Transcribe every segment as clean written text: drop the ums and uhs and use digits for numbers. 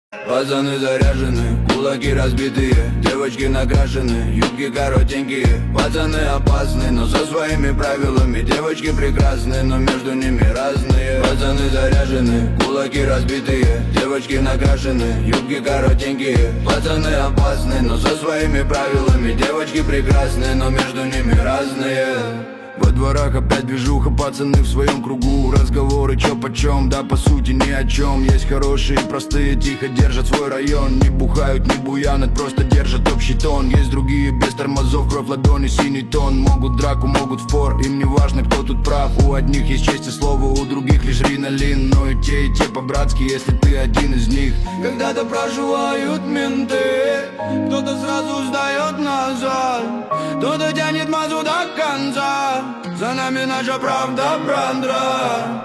Пацаны заряжены, кулаки разбитые, девочки накрашены, юбки коротенькие. Пацаны опасны, но со своими правилами. Девочки прекрасны, но между ними разные. Пацаны заряжены, кулаки разбитые, девочки накрашены, юбки коротенькие. Пацаны опасны, но со своими правилами. Девочки прекрасны, но между ними разные. Во дворах опять движуха, пацаны в своем кругу. Разговоры чё почем, да по сути ни о чем. Есть хорошие, простые, тихо держат свой район. Не бухают, не буянят, просто держат общий тон. Есть другие без тормозов, кровь в ладони, синий тон. Могут драку, могут спор, им не важно, кто тут прав. У одних есть честь и слово, у других лишь ринолин. Но и те по-братски, если ты один из них. Когда-то проживают менты, кто-то сразу сдает назад, кто-то тянет мазу до конца. За нами наша правда, брандра.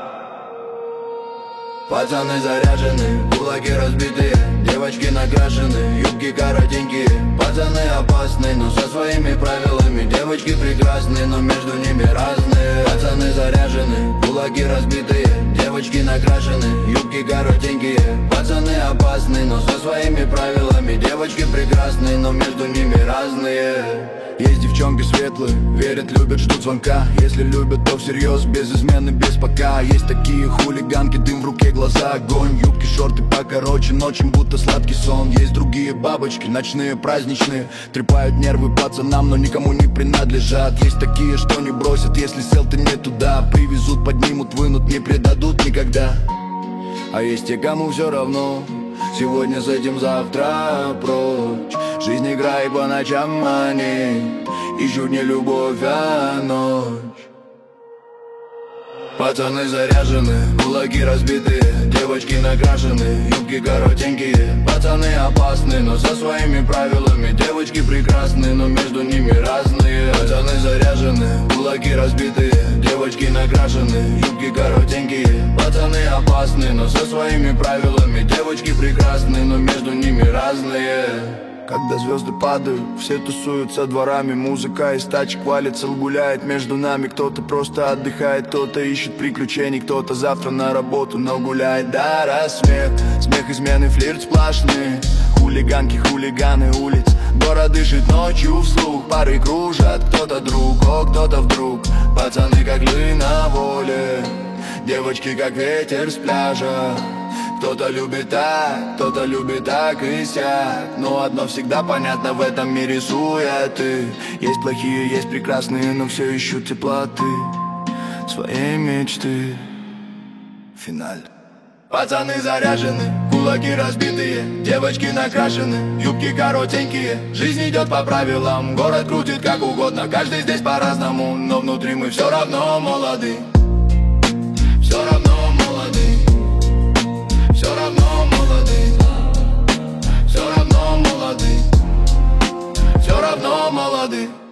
Пацаны заряжены, кулаки разбитые, девочки накрашены, юбки коротенькие. Пацаны опасны, но со своими правилами. Девочки прекрасны, но между ними разные. Пацаны заряжены, кулаки разбитые, девочки накрашены, юбки коротенькие. Пацаны опасны, но со своими правилами. Девочки прекрасны, но между ними разные. Есть девчонки светлые, верят, любят, ждут звонка. Если любят, то всерьез, без измены, без пока. Есть такие хулиганки, дым в руке, глаза огонь. Юбки, шорты покороче, ночью будто сладкий сон. Есть другие бабочки, ночные, праздничные, трепают нервы пацанам, но никому не принадлежат. Есть такие, что не бросят, если сел ты не туда. Привезут, поднимут, вынут, не предадут никогда. А есть те, кому все равно, сегодня с этим, завтра прочь. Жизнь играй по ночам, они ищут не любовь, а ночь. Пацаны заряжены, кулаки разбитые, девочки накрашены, юбки коротенькие. Пацаны опасны, но со своими правилами. Девочки прекрасны, но между ними разные. Пацаны заряжены, кулаки разбитые, девочки накрашены, юбки коротенькие. Пацаны опасны, но со своими правилами. Девочки прекрасны, но между ними разные. Когда звезды падают, все тусуются дворами. Музыка из тачек валится, гуляет между нами. Кто-то просто отдыхает, кто-то ищет приключений, кто-то завтра на работу, но гуляет до рассвет. Смех, измены, флирт сплошные, хулиганки, хулиганы улиц. Город дышит ночью вслух, пары кружат. Кто-то друг, кто-то вдруг. Пацаны как львы на воле, девочки как ветер с пляжа. Кто-то любит так и сяк. Но одно всегда понятно в этом мире суеты. Есть плохие, есть прекрасные, но все ищут теплоты своей мечты. Финаль. Пацаны заряжены, кулаки разбитые, девочки накрашены, юбки коротенькие. Жизнь идет по правилам, город крутит как угодно. Каждый здесь по-разному, но внутри мы все равно молоды. Все равно молоды. Все равно молоды, все равно молоды, все равно молоды.